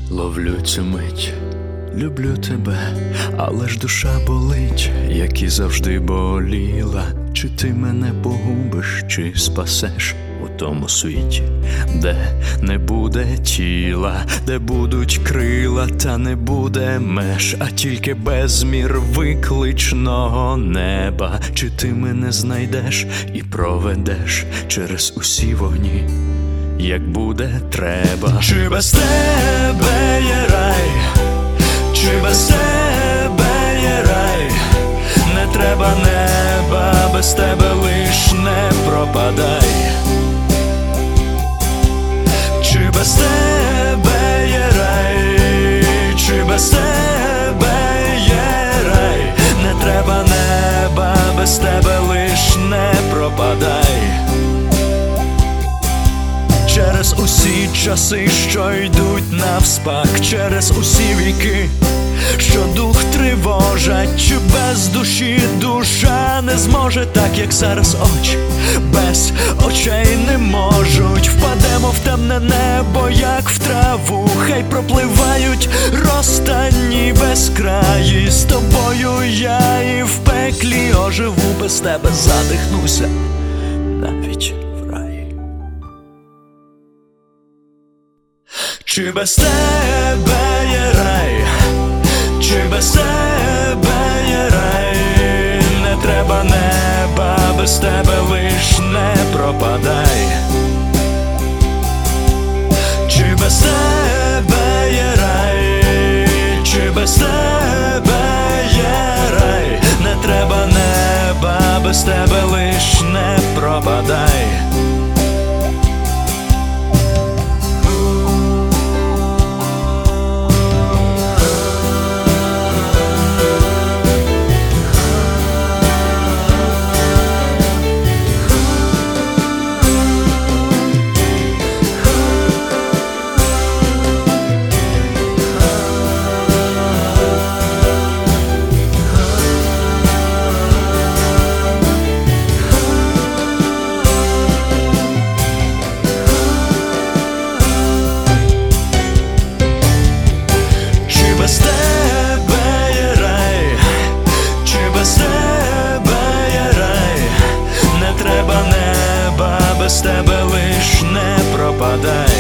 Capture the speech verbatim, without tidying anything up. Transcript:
Ловлю цю мить, люблю тебе, але ж душа болить, як і завжди боліла. Чи ти мене погубиш, чи спасеш у тому світі, де не буде тіла, де будуть крила, та не буде меж, а тільки безмір викличного неба. Чи ти мене знайдеш і проведеш через усі вогні, як буде треба? Чи без тебе є рай, чи без тебе є рай? Не треба неба, без тебе лиш не пропадай. Чи без тебе є рай, чи без тебе є рай? Не треба неба, без тебе лиш не пропадай. Через усі часи, що йдуть навспак, через усі віки, що дух тривожать, чи без душі душа не зможе, так як зараз очі без очей не можуть. Впадемо в темне небо, як в траву, хай пропливають розстані безкраї. З тобою я і в пеклі оживу, без тебе задихнуся навіть в раї. Чи без тебе є рай, чи без тебе є рай? Не треба неба, без тебе лиш не пропадай. Чи без тебе є рай, чи без тебе є рай? Не треба неба, без тебе лиш не пропадай. Без тебе є рай, чи без тебе є рай? Не треба неба, без тебе лиш не пропадай.